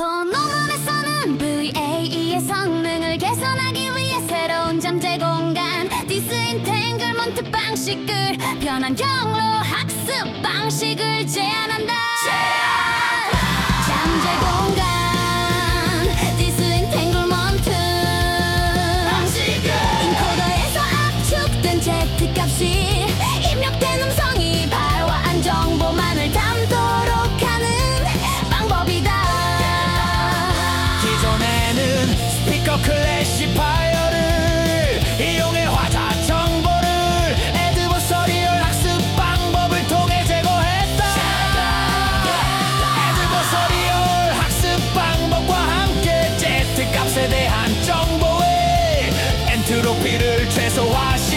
포노문에서는 VAE의 성능을 개선하기 위해 새로운 잠재 공간 디스인탱글먼트 방식을 변환 경로 학습 방식을 제안한다. 잠재 공간 디스인탱글먼트 방식을 인코더에서 압축된 Z 값이 입력된 음성이 발화한 정보만을 담도록 하는 방법이다. 기존에는 스피커 클래시파이어를 이용해 화자 정보를 애드버서리얼 학습 방법을 통해 제거했다. 애드버서리얼 학습 방법과 함께 Z 값에 대한 정보의 엔트로피를 최소화시